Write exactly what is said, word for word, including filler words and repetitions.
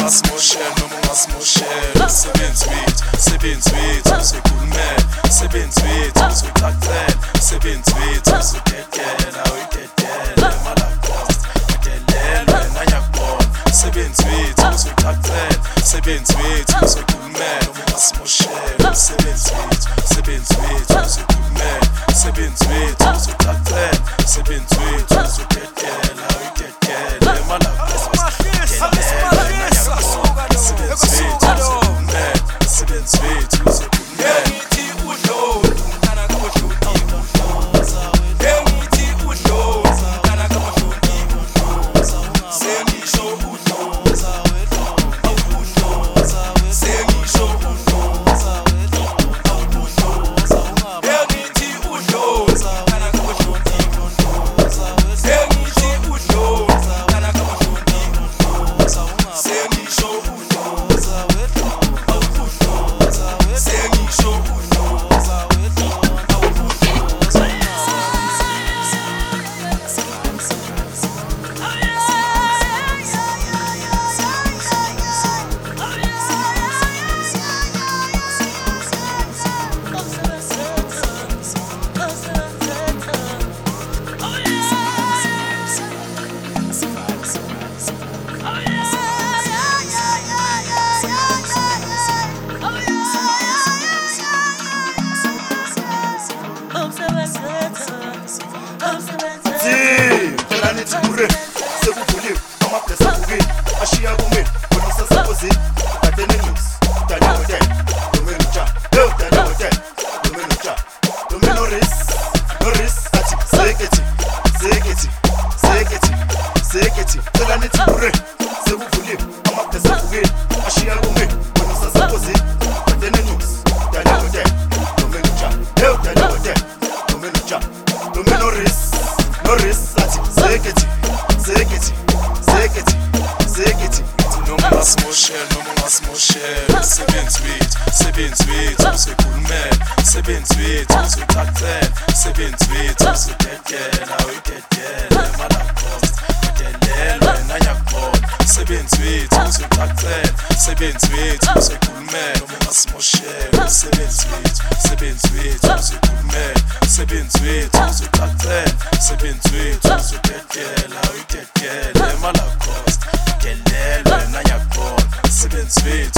ungasimoshela noma ungasimoshela. Sebenzi wethu, sebenzi wethu usekhulumela. Sebenzi wethu uzochachela. Sebenzi wethu uzodedela, uyidedela emalakhost adelelwe nanyakubona. Sebenzi wethu uzochachela. Sebenzi wethu uzokhulumela noma ungasimoshela. Sebenzi wethu, sebenzi wethu uzokhulumela. Sebenzi wethu uzochachela. Sebenzi wethu uzodedela, uyidedela emalakhost adelelwe nanyakubona. Sebenzi wethu uzokhulumela. Sebenzi wethu uzokhulumela. Sebenzi wethu, sebenzi wethu usekhulumela. Sebenzi wethu uzochachela. Sebenzi wethu uzodedela, uyidedela emalakhost adelelwe nanyakubona. Sebenzi wethu uzochachela. Sebenzi wethu usekhulumela noma ungasimoshela. Sebenzi wethu, sebenzi wethu usekhulumela. Sebenzi wethu uzochachela. Sebenzi wethu uzodedela, uyidedela emalakhost adelelwe nanyakubona. Sebenzi wethu